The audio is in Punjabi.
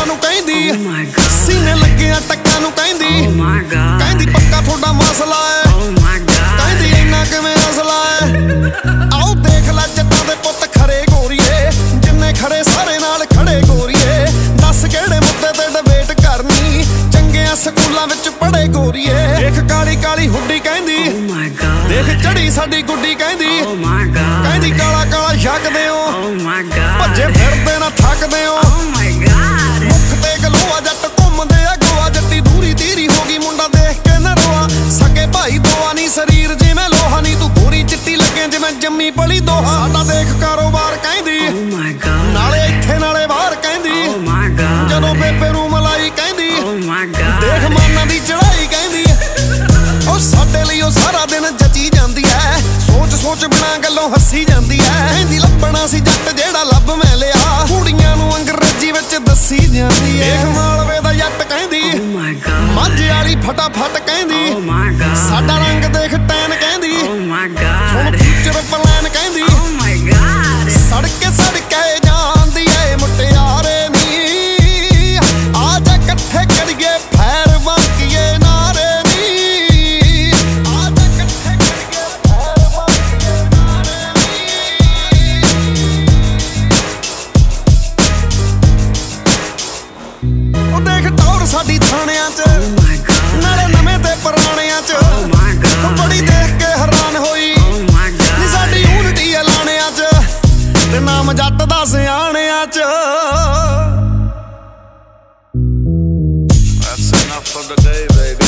ਨੂੰ ਕਹਿੰਦੀ ਸੀਨੇ ਲੱਗਿਆ ਟੱਕਾਂ ਨੂੰ ਕਹਿੰਦੀ ਕਹਿੰਦੀ ਪੱਕਾ ਤੁਹਾਡਾ ਮਸਲਾ ਏ ਕਹਿੰਦੀ ਇੰਨਾ ਕਿਵੇਂ ਅਸਲਾ ਏ ਆਓ ਦੇਖ ਲੈ ਜੱਟਾਂ ਦੇ ਪੁੱਤ ਖਰੇ ਗੋਰੀਏ ਜਿੰਨੇ ਖੜੇ ਸਾਰੇ ਨਾਲ ਖੜੇ ਗੋਰੀਏ ਦੱਸ ਕਿਹੜੇ ਮੁੱਦੇ ਤੇ ਡਿਬੇਟ ਕਰਨੀ ਚੰਗਿਆਂ ਸਕੂਲਾਂ ਵਿੱਚ ਪੜ੍ਹੇ ਗੋਰੀਏ ਦੇਖ ਕਾਲੀ ਕਾਲੀ ਹੁੱਡੀ ਕਹਿੰਦੀ ਦੇਖ ਚੜੀ ਸਾਡੀ ਗੁੱਡੀ ਕਹਿੰਦੀ ਕਹਿੰਦੀ ਕਾਲਾ ਕਾਲਾ ਛਕਦੇ ਹੋ ਭੱਜੇ ਫਿਰਦੇ ਨਾ ਥੱਕਦੇ ਹੋ ਮੁੱਖ ਤੇ ਗਲੋਆ ਜੱਟ ਘੁੰਮਦੇ ਆ ਗੋਆ ਜੱਟੀ ਦੂਰੀ ਤੀਰੀ ਹੋ ਗਈ ਮੁੰਡਾ ਦੇਖ ਕੇ ਨਾ ਰੋਆ ਸਕੇ ਭਾਈ ਦੋਆ ਨੀ ਸਰੀਰ ਜਿਵੇਂ ਲੋਹਾ ਨੀ ਤੂੰ ਗੋਰੀ ਚਿੱਟੀ ਲੱਗੇ ਜਿਵੇਂ ਜੰਮੀ ਪਲੀ ਦੋਹਾ ਸਾਡਾ ਦੇਖ ਕਾਰੋਬਾਰ ਕਹਿੰਦੀ ਨਾਲੇ ਇੱਥੇ ਨਾਲੇ ਬਾਹਰ ਕਹਿੰਦੀ ਜਦੋਂ ਬੇਬੇ ਨੂੰ ਮਲਾਈ ਕਹਿੰਦੀ ਦੇਖ ਮਾਨਾਂ ਦੀ ਚੜਾਈ ਕਹਿੰਦੀ ਉਹ ਸਾਡੇ ਲਈ ਉਹ ਸਾਰਾ ਦਿਨ ਜੱਜੀ ਜਾਂਦੀ ਐ ਸੋਚ ਸੋਚ ਬਿਨਾਂ ਗੱਲੋਂ ਹੱਸੀ ਜਾਂਦੀ ਐ ਕਹਿੰਦੀ ਲੱਭਣਾ ਸੀ ਜੱਟ ਜਿਹੜਾ ਲੱਭ ਮੈਂ ਲਿਆ ਕੁੜੀਆਂ ਨੂੰ ਅੰਗਰੇਜ਼ੀ ਵਿੱਚ ਦੱਸੀ ਜਾਂਦੀ ਐ ਦੇਖ ਮਾਲਵੇ ਦਾ ਜੱਟ ਕਹਿੰਦੀ ਮਾਝੇ ਵਾਲੀ ਫਟਾਫਟ ਕਹਿੰਦੀ ਸਾਡਾ ਰੰਗ ਦੇਖ ਟੈਨ ਕਹਿੰਦੀ ਹੁਣ ਫਿਊਚਰ ਪਲਾਨ ਕਹਿੰਦੀ ਸੜਕੇ ਸੜਕੇ ਜਾਂਦੀ ਐ ਮੁਟਿਆਰੇ ਨੀ ਆ ਜਾ ਇਕੱਠੇ ਕਰੀਏ ਫੈਰ ਬਾਕੀਏ ਨਾਰੇ ਨੀ ਆ ਜਾ ਇਕੱਠੇ ਕਰੀਏ ਫੈਰ ਬਾਕੀਏ ਨਾਰੇ ਨੀ ਉਹ ਦੇਖ ਟੌਰ ਸਾਡੀ ਥਾਣਿਆਂ 'ਚ ਨਾਲੇ ਨਵੇਂ ਤੇ ਪੁਰਾਣਿਆਂ 'ਚ ਬੜੀ ਦੇਖ ਕੇ ਹੈਰਾਨ ਹੋਈ ਨੀ ਸਾਡੀ ਯੂਨਿਟੀ ਐਲਾਨਿਆਂ 'ਚ ਤੇ ਨਾਮ ਜੱਟ ਦਾ ਸਿਆਣਿਆਂ 'ਚ That's enough for the day, baby.